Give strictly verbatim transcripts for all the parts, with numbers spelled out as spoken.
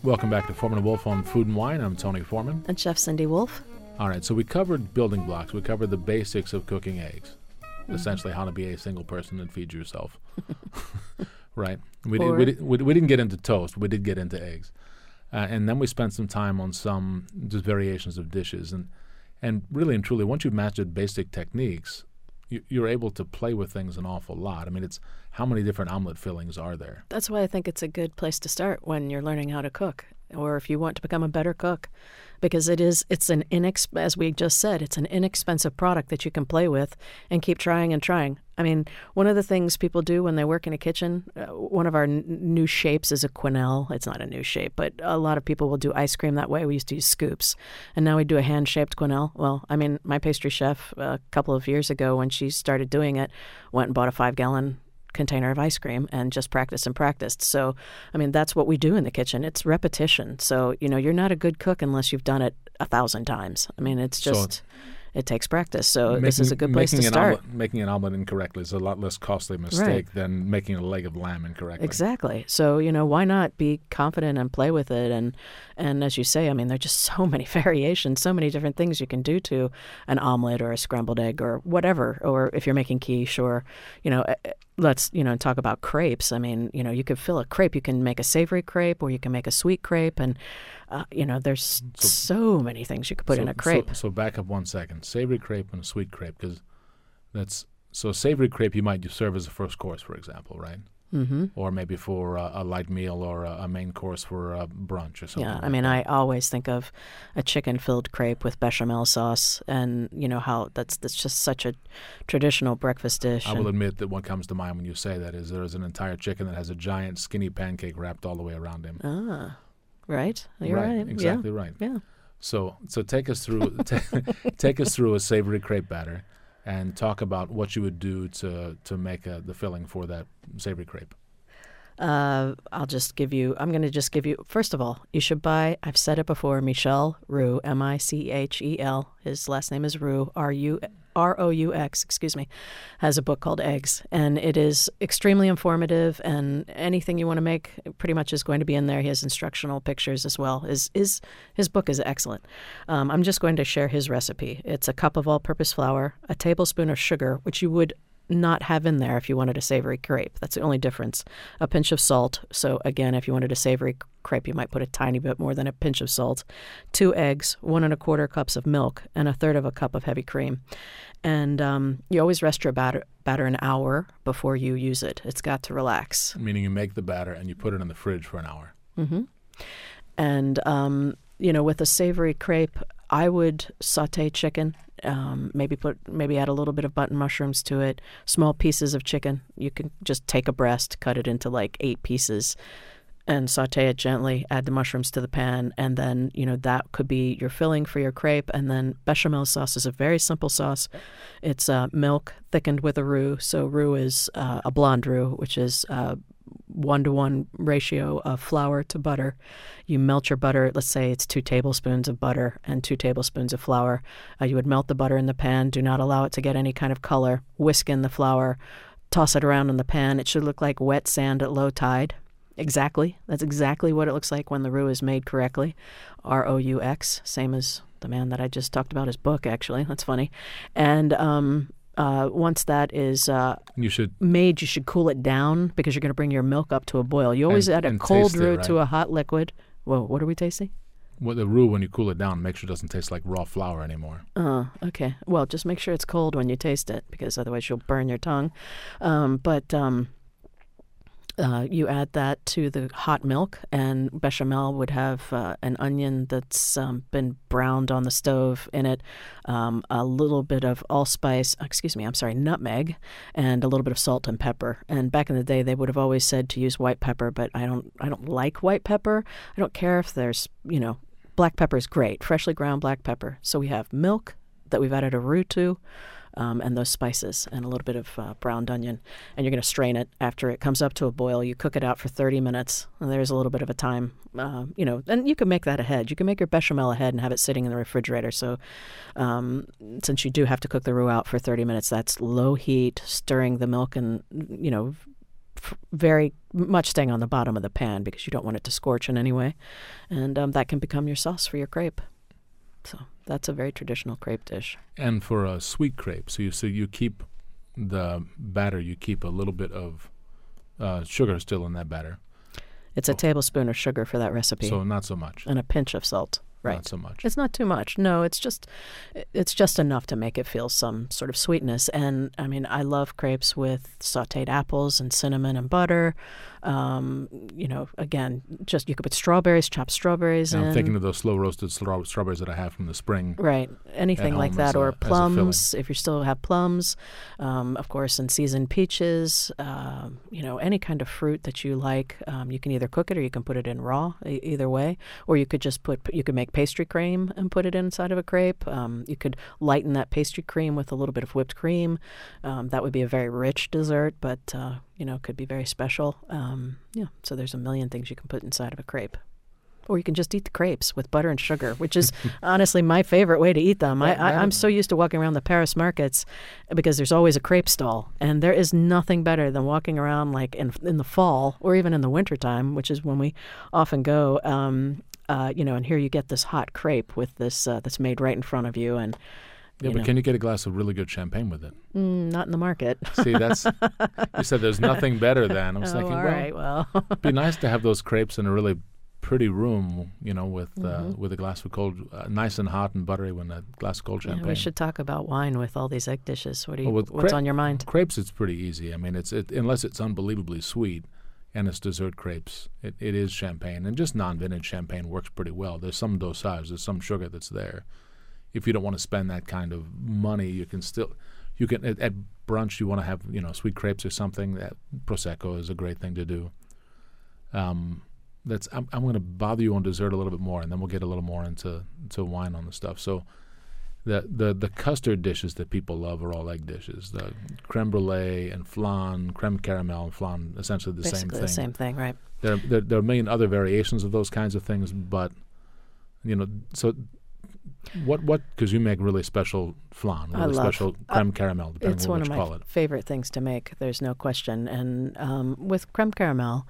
Welcome back to Foreman and Wolf on Food and Wine. I'm Tony Foreman. And Chef Cindy Wolf. All right, so we covered building blocks. We covered the basics of cooking eggs, mm-hmm. essentially how to be a single person and feed yourself. Right? We, did, we, did, we, we didn't get into toast. We did get into eggs. Uh, and then we spent some time on some just variations of dishes. And, and really and truly, once you've mastered basic techniques, you, you're able to play with things an awful lot. I mean, it's how many different omelet fillings are there? That's why I think it's a good place to start when you're learning how to cook, or if you want to become a better cook, because it is, it's an inexp- as we just said, it's an inexpensive product that you can play with and keep trying and trying. I mean, one of the things people do when they work in a kitchen, uh, one of our n- new shapes is a quenelle. It's not a new shape, but a lot of people will do ice cream that way. We used to use scoops, and now we do a hand-shaped quenelle. Well, I mean, my pastry chef a couple of years ago, when she started doing it, went and bought a five-gallon container of ice cream and just practiced and practiced. So, I mean, that's what we do in the kitchen. It's repetition. So, you know, you're not a good cook unless you've done it a thousand times. I mean, it's just, so it takes practice. So making, this is a good place to start. Omelet, making an omelet incorrectly is a lot less costly mistake right. than making a leg of lamb incorrectly. Exactly. So, you know, why not be confident and play with it? And, and as you say, I mean, there are just so many variations, so many different things you can do to an omelet or a scrambled egg or whatever. Or if you're making quiche or, you know, let's, you know, talk about crepes. I mean, you know, you could fill a crepe. You can make a savory crepe or you can make a sweet crepe. And, uh, you know, there's so, so many things you could put so, in a crepe. So, so back up one second. Savory crepe and a sweet crepe, because that's, so a savory crepe you might serve as a first course, for example, right? Mm-hmm. Or maybe for uh, a light meal or a, a main course for a brunch or something. Yeah, like I mean, that. I always think of a chicken-filled crepe with bechamel sauce, and you know how that's that's just such a traditional breakfast dish. I will admit that what comes to mind when you say that is there is an entire chicken that has a giant skinny pancake wrapped all the way around him. Ah, right. You're right. right. Exactly yeah. right. Yeah. So, so take us through t- take us through a savory crepe batter, and talk about what you would do to to make a, the filling for that savory crepe. Uh, I'll just give you, I'm going to just give you, first of all, you should buy, I've said it before, Michel Roux, M I C H E L, his last name is Roux, R U R O U X, excuse me, has a book called Eggs, and it is extremely informative, and anything you want to make pretty much is going to be in there. He has instructional pictures as well. His, his, his book is excellent. Um, I'm just going to share his recipe. It's a cup of all-purpose flour, a tablespoon of sugar, which you would not have in there if you wanted a savory crepe. That's the only difference. A pinch of salt. So again, if you wanted a savory crepe, you might put a tiny bit more than a pinch of salt. Two eggs, one and a quarter cups of milk, and a third of a cup of heavy cream. And um, you always rest your batter, batter an hour before you use it. It's got to relax. Meaning you make the batter and you put it in the fridge for an hour. Mm-hmm. And, um, you know, with a savory crepe, I would saute chicken. Um, maybe put maybe add a little bit of button mushrooms to it. Small pieces of chicken. You can just take a breast, cut it into like eight pieces, and saute it gently. Add the mushrooms to the pan, and then you know that could be your filling for your crepe. And then bechamel sauce is a very simple sauce. It's uh, milk thickened with a roux. So roux is uh, a blonde roux, which is uh, one-to-one ratio of flour to butter. You melt your butter. Let's say it's two tablespoons of butter and two tablespoons of flour. Uh, you would melt the butter in the pan. Do not allow it to get any kind of color. Whisk in the flour. Toss it around in the pan. It should look like wet sand at low tide. Exactly. That's exactly what it looks like when the roux is made correctly. R O U X, same as the man that I just talked about, his book, actually. That's funny. And um, uh, once that is uh, you should made, you should cool it down because you're going to bring your milk up to a boil. You always and, add a and cold it, roux right? to a hot liquid. Whoa, what are we tasting? Well, the roux, when you cool it down, make sure it doesn't taste like raw flour anymore. Oh, okay. Well, just make sure it's cold when you taste it because otherwise you'll burn your tongue. Um, but... Um, Uh, you add that to the hot milk, and bechamel would have uh, an onion that's um, been browned on the stove in it, um, a little bit of allspice, excuse me, I'm sorry, nutmeg, and a little bit of salt and pepper. And back in the day, they would have always said to use white pepper, but I don't, I don't like white pepper. I don't care if there's, you know, black pepper is great, freshly ground black pepper. So we have milk that we've added a roux to. Um, and those spices and a little bit of uh, browned onion. And you're going to strain it after it comes up to a boil. You cook it out for thirty minutes. And there's a little bit of a time, uh, you know, and you can make that ahead. You can make your bechamel ahead and have it sitting in the refrigerator. So um, since you do have to cook the roux out for thirty minutes, that's low heat, stirring the milk and, you know, f- very much staying on the bottom of the pan because you don't want it to scorch in any way. And um, that can become your sauce for your crepe. So that's a very traditional crepe dish. And for a sweet crepe, so you so you keep the batter, you keep a little bit of uh, sugar still in that batter. It's a oh. tablespoon of sugar for that recipe. So not so much. And a pinch of salt. Right. Not so much. It's not too much. No, it's just it's just enough to make it feel some sort of sweetness. And I mean, I love crepes with sautéed apples and cinnamon and butter. Um, you know, again, just you could put strawberries, chopped strawberries and in. I'm thinking of those slow roasted straw- strawberries that I have from the spring. Right. Anything like that, a, or plums if you still have plums. Um, of course, and seasoned peaches. Uh, you know, any kind of fruit that you like. Um, you can either cook it or you can put it in raw. E- either way, or you could just put you could make pastry cream and put it inside of a crepe. Um, you could lighten that pastry cream with a little bit of whipped cream. Um, that would be a very rich dessert, but uh, you know, could be very special. Um, yeah, so there's a million things you can put inside of a crepe. Or you can just eat the crepes with butter and sugar, which is honestly my favorite way to eat them. I, I, I'm so used to walking around the Paris markets because there's always a crepe stall. And there is nothing better than walking around like in, in the fall or even in the wintertime, which is when we often go, um, uh, you know, and here you get this hot crepe with this uh, that's made right in front of you. And Yeah, you but know. Can you get a glass of really good champagne with it? Mm, not in the market. See, that's you said there's nothing better than. I was oh, thinking, all well, right, well. it'd be nice to have those crepes in a really pretty room, you know, with uh, mm-hmm. with a glass of cold, uh, nice and hot and buttery, with a glass of cold champagne. Yeah, we should talk about wine with all these egg dishes. What do you? Well, what's cre- on your mind? Crepes, it's pretty easy. I mean, it's it, unless it's unbelievably sweet, and it's dessert crepes. It, it is champagne, and just non-vintage champagne works pretty well. There's some dosage, there's some sugar that's there. If you don't want to spend that kind of money, you can still, you can at, at brunch you want to have you know sweet crepes or something. That prosecco is a great thing to do. Um, that's I'm I'm going to bother you on dessert a little bit more, and then we'll get a little more into to wine on the stuff. So, the the the custard dishes that people love are all egg dishes. The creme brulee and flan, creme caramel and flan, essentially the Basically same thing. the same thing, right? There, there there are a million other variations of those kinds of things, but you know so. What what? Because you make really special flan, really I love, special creme uh, caramel, depending it's on one what of you my call it. favorite things to make. There's no question. And um, with creme caramel,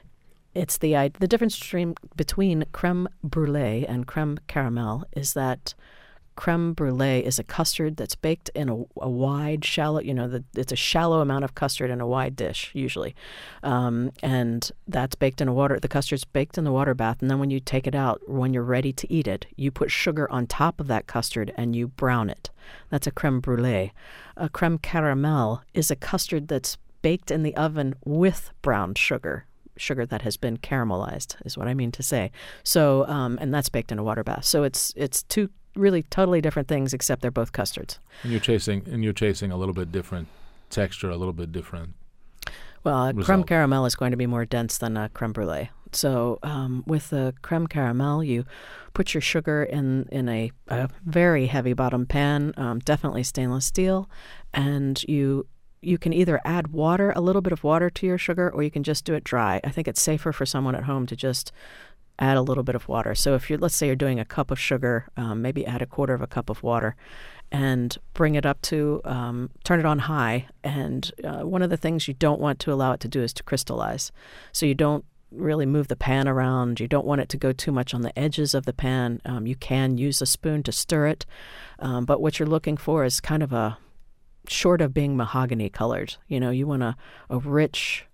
it's the I, the difference between between creme brulee and creme caramel is that creme brulee is a custard that's baked in a, a wide, shallow, you know, the, it's a shallow amount of custard in a wide dish, usually. Um, and that's baked in a water, the custard's baked in the water bath. And then when you take it out, when you're ready to eat it, you put sugar on top of that custard and you brown it. That's a creme brulee. A creme caramel is a custard that's baked in the oven with browned sugar. Sugar that has been caramelized is what I mean to say. So, um, and that's baked in a water bath. So it's it's two really totally different things, except they're both custards. And you're chasing and you're chasing a little bit different texture, a little bit different. Well, a result. creme caramel is going to be more dense than a creme brulee. So um, with the creme caramel, you put your sugar in in a, a very heavy bottom pan, um, definitely stainless steel, and you. You can either add water, a little bit of water to your sugar, or you can just do it dry. I think it's safer for someone at home to just add a little bit of water. So if you're, let's say you're doing a cup of sugar, um, maybe add a quarter of a cup of water and bring it up to, um, turn it on high. And uh, one of the things you don't want to allow it to do is to crystallize. So you don't really move the pan around. You don't want it to go too much on the edges of the pan. Um, you can use a spoon to stir it. Um, but what you're looking for is kind of a, short of being mahogany colored. You know, you want a, a rich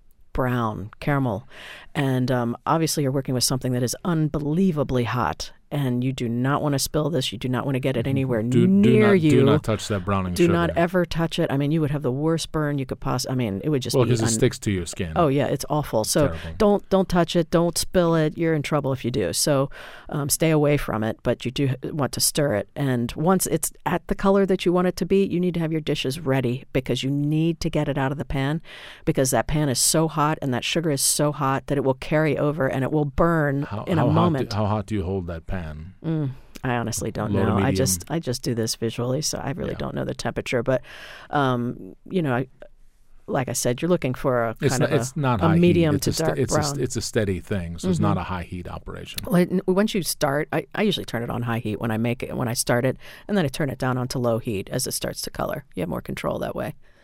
brown caramel. And um, obviously you're working with something that is unbelievably hot. And you do not want to spill this. You do not want to get it anywhere do, near do not, you. Do not touch that browning do sugar. Do not ever touch it. I mean, you would have the worst burn you could possibly. I mean, it would just well, be. Well, because un- it sticks to your skin. Oh yeah, it's awful. So Terrible. don't don't touch it. Don't spill it. You're in trouble if you do. So um, stay away from it. But you do want to stir it. And once it's at the color that you want it to be, you need to have your dishes ready because you need to get it out of the pan because that pan is so hot and that sugar is so hot that it will carry over and it will burn how, in how a moment. Hot do, how hot do you hold that pan? Mm. I honestly don't Low to know. medium. I just I just do this visually, so I really Yeah. don't know the temperature. But um, you know, I, like I said, you're looking for a It's kind not, of it's not a, high a medium heat. It's to a st- dark it's brown. A, it's a steady thing, so mm-hmm. it's not a high heat operation. Well, it, once you start, I, I usually turn it on high heat when I make it when I start it, and then I turn it down onto low heat as it starts to color. You have more control that way.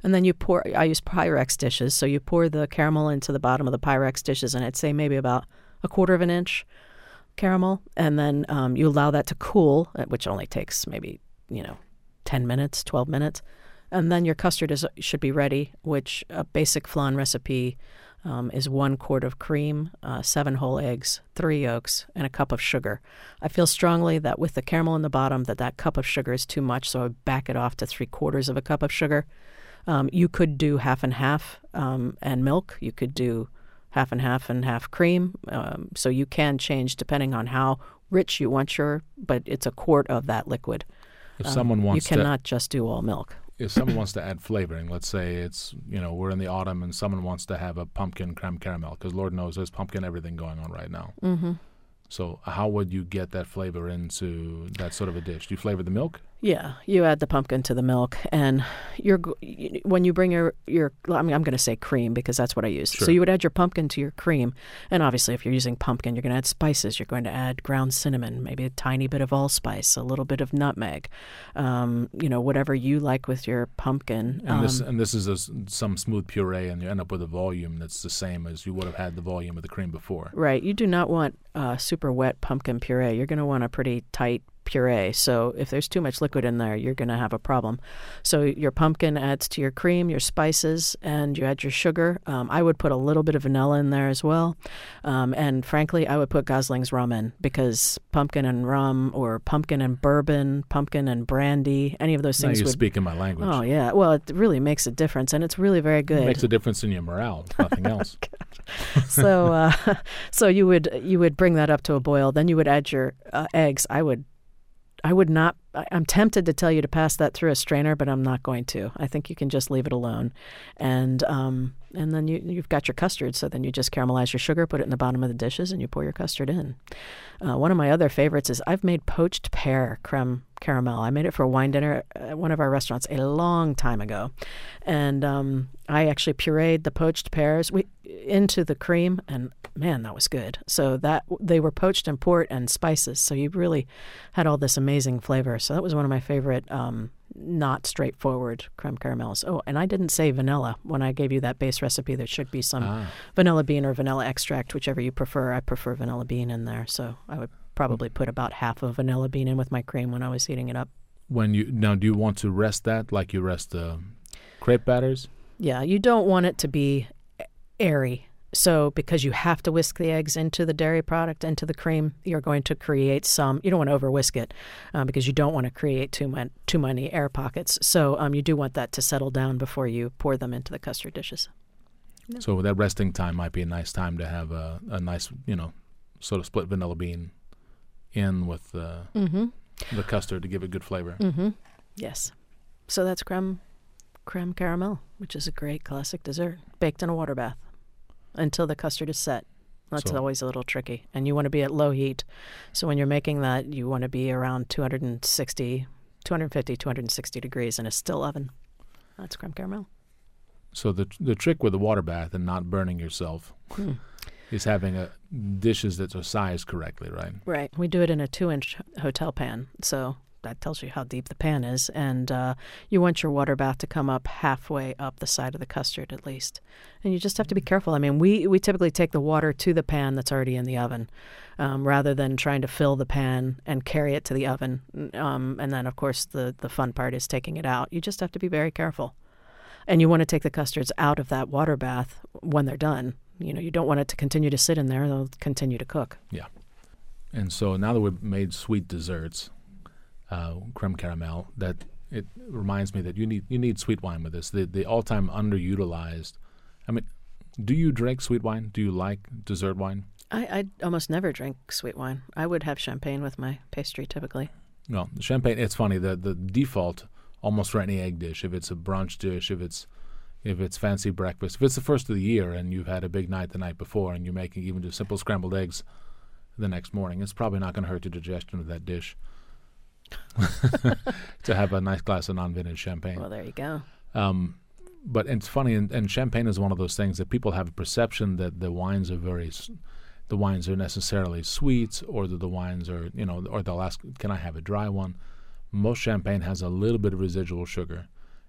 And then you pour, I use Pyrex dishes, so you pour the caramel into the bottom of the Pyrex dishes, and I'd say maybe about a quarter of an inch caramel, and then um, you allow that to cool, which only takes maybe, you know, ten minutes, twelve minutes. And then your custard is should be ready, which a basic flan recipe um, is one quart of cream, uh, seven whole eggs, three yolks, and a cup of sugar. I feel strongly that with the caramel in the bottom, that that cup of sugar is too much, so I would back it off to three quarters of a cup of sugar. Um, you could do half and half um, and milk. You could do half and half and half cream. Um, so you can change depending on how rich you want your, but it's a quart of that liquid. If um, someone wants you cannot to, just do all milk. If someone wants to add flavoring, let's say it's, you know, we're in the autumn and someone wants to have a pumpkin creme caramel, because Lord knows there's pumpkin everything going on right now. Mm-hmm. So how would you get that flavor into that sort of a dish? Do you flavor the milk? Yeah, you add the pumpkin to the milk, and you're when you bring your your I mean I'm going to say cream because that's what I use. Sure. So you would add your pumpkin to your cream, and obviously if you're using pumpkin, you're going to add spices. You're going to add ground cinnamon, maybe a tiny bit of allspice, a little bit of nutmeg, um, you know, whatever you like with your pumpkin. And um, this and this is a, some smooth puree, and you end up with a volume that's the same as you would have had the volume of the cream before. Right. You do not want uh, super wet pumpkin puree. You're going to want a pretty tight puree. So if there's too much liquid in there, you're going to have a problem. So your pumpkin adds to your cream, your spices, and you add your sugar. Um, I would put a little bit of vanilla in there as well. Um, and frankly, I would put Gosling's rum in, because pumpkin and rum, or pumpkin and bourbon, pumpkin and brandy, any of those Now things you're would... speaking my language. Oh, yeah. Well, it really makes a difference, and it's really very good. It makes a difference in your morale, if nothing else. so uh, so you would you would bring that up to a boil. Then you would add your uh, eggs. I would I would not, I'm tempted to tell you to pass that through a strainer, but I'm not going to. I think you can just leave it alone. And um, and then you, you've got your custard, so then you just caramelize your sugar, put it in the bottom of the dishes, and you pour your custard in. Uh, one of my other favorites is I've made poached pear creme caramel. I made it for a wine dinner at one of our restaurants a long time ago. And um, I actually pureed the poached pears we, into the cream, and man, that was good. So that they were poached in port and spices, so you really had all this amazing flavor. So that was one of my favorite um, not straightforward creme caramels. Oh, and I didn't say vanilla when I gave you that base recipe. There should be some ah. vanilla bean or vanilla extract, whichever you prefer. I prefer vanilla bean in there, so I would probably put about half of vanilla bean in with my cream when I was heating it up. When you now, do you want to rest that like you rest the uh, crepe batters? Yeah, you don't want it to be airy. So because you have to whisk the eggs into the dairy product, into the cream, you're going to create some, you don't want to over whisk it uh, because you don't want to create too, man, too many air pockets. So um, you do want that to settle down before you pour them into the custard dishes. Yeah. So that resting time might be a nice time to have a, a nice, you know, sort of split vanilla bean in with the, mm-hmm. the custard to give it good flavor. Mm-hmm. Yes. So that's creme, creme caramel, which is a great classic dessert, baked in a water bath until the custard is set. That's So- always a little tricky. And you want to be at low heat. So when you're making that, you want to be around two hundred sixty, two fifty, two sixty degrees in a still oven. That's creme caramel. So the the trick with the water bath and not burning yourself Hmm. is having a dishes that are sized correctly, right? Right. We do it in a two-inch hotel pan. So that tells you how deep the pan is. And uh, you want your water bath to come up halfway up the side of the custard at least. And you just have to be careful. I mean, we, we typically take the water to the pan that's already in the oven um, rather than trying to fill the pan and carry it to the oven. Um, and then, of course, the, the fun part is taking it out. You just have to be very careful. And you want to take the custards out of that water bath when they're done. You know, you don't want it to continue to sit in there. They'll continue to cook. Yeah. And so now that we've made sweet desserts, uh, creme caramel, that it reminds me that you need you need sweet wine with this. The the all time underutilized. I mean, do you drink sweet wine? Do you like dessert wine? I, I almost never drink sweet wine. I would have champagne with my pastry typically. No, the champagne. It's funny. The the default almost for any egg dish. If it's a brunch dish, if it's if it's fancy breakfast, if it's the first of the year and you've had a big night the night before and you're making even just simple scrambled eggs the next morning, it's probably not going to hurt your digestion of that dish. To have a nice glass of non-vintage champagne. Well, there you go. Um, but it's funny, and, and champagne is one of those things that people have a perception that the wines are very, s- the wines are necessarily sweet, or that the wines are, you know, or they'll ask, can I have a dry one? Most champagne has a little bit of residual sugar,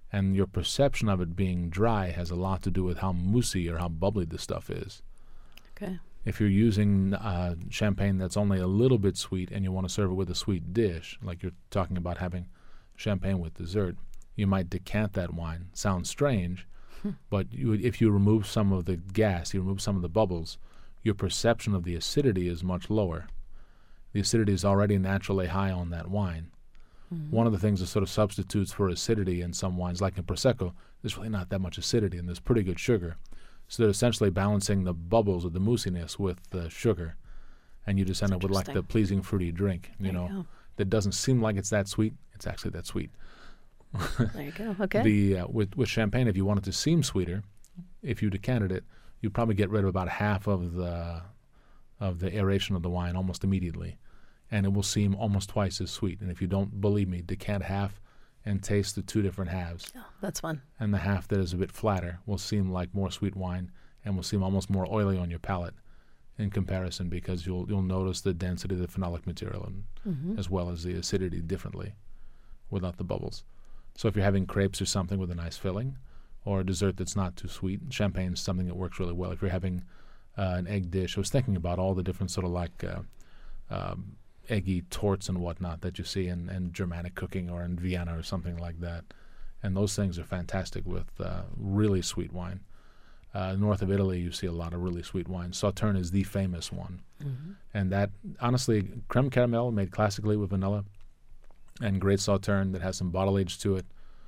And your perception of it being dry has a lot to do with how moussey or how bubbly the stuff is. Okay. If you're using uh, champagne that's only a little bit sweet and you want to serve it with a sweet dish, like you're talking about having champagne with dessert, you might decant that wine. Sounds strange, hmm. but you, if you remove some of the gas, you remove some of the bubbles, your perception of the acidity is much lower. The acidity is already naturally high on that wine. Mm-hmm. One of the things that sort of substitutes for acidity in some wines, like in Prosecco, there's really not that much acidity and there's pretty good sugar. So they're essentially balancing the bubbles of the moussiness with the sugar, and you just end up with like the pleasing fruity drink, you there know, you that doesn't seem like it's that sweet. It's actually that sweet. There you go. Okay. The uh, with with champagne, if you want it to seem sweeter, if you decanted it, you'd probably get rid of about half of the of the aeration of the wine almost immediately, and it will seem almost twice as sweet. And if you don't believe me, decant half and taste the two different halves. Oh, that's fun. And the half that is a bit flatter will seem like more sweet wine and will seem almost more oily on your palate in comparison, because you'll you'll notice the density of the phenolic material and Mm-hmm. as well as the acidity differently without the bubbles. So if you're having crepes or something with a nice filling, or a dessert that's not too sweet, champagne is something that works really well. If you're having uh, an egg dish, I was thinking about all the different sort of like uh, um, eggy torts and whatnot that you see in, in Germanic cooking or in Vienna or something like that. And those things are fantastic with uh, really sweet wine. Uh, north of Italy, you see a lot of really sweet wine. Sauterne is the famous one. Mm-hmm. And that, honestly, creme caramel made classically with vanilla and great Sauterne that has some bottle age to it.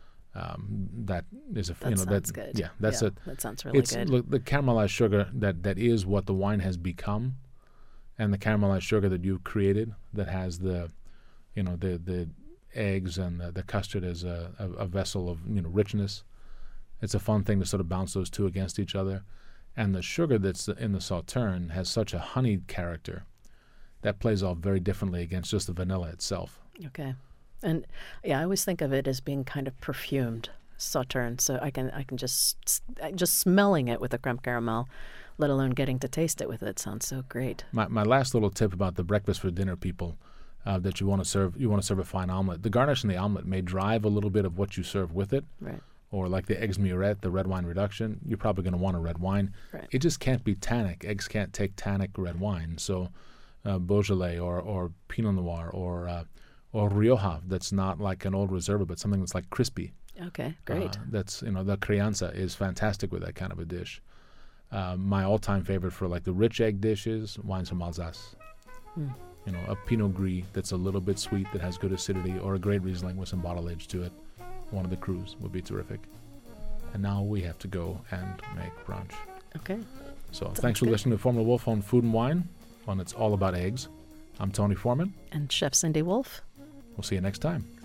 Um, that is a That you know sounds that good. yeah that's yeah, a that sounds really it's good. look, the caramelized sugar that that is what the wine has become, and the caramelized sugar that you've created that has the you know the the eggs and the, the custard as a, a, a vessel of you know richness. It's a fun thing to sort of bounce those two against each other, and the sugar that's in the Sauterne has such a honeyed character that plays off very differently against just the vanilla itself. Okay. And yeah, I always think of it as being kind of perfumed Sauterne. So I can I can just just smelling it with a creme caramel, let alone getting to taste it with it, sounds so great. My my last little tip about the breakfast for dinner people uh, that you want to serve you want to serve a fine omelet. The garnish in the omelet may drive a little bit of what you serve with it. Right. Or like the eggs murette, the red wine reduction, you're probably going to want a red wine. Right. It just can't be tannic. Eggs can't take tannic red wine. So uh, Beaujolais or or Pinot Noir or uh, or Rioja, that's not like an old Reserva, but something that's like crispy. Okay, great. Uh, that's, you know, the Crianza is fantastic with that kind of a dish. Uh, my all-time favorite for like the rich egg dishes, wines from Alsace. Mm. You know, a Pinot Gris that's a little bit sweet that has good acidity, or a great Riesling with some bottle age to it. One of the Crus would be terrific. And now we have to go and make brunch. Okay. So Sounds thanks for good. listening to Formula Wolf on Food and Wine, on It's All About Eggs. I'm Tony Foreman. And Chef Cindy Wolf. We'll see you next time.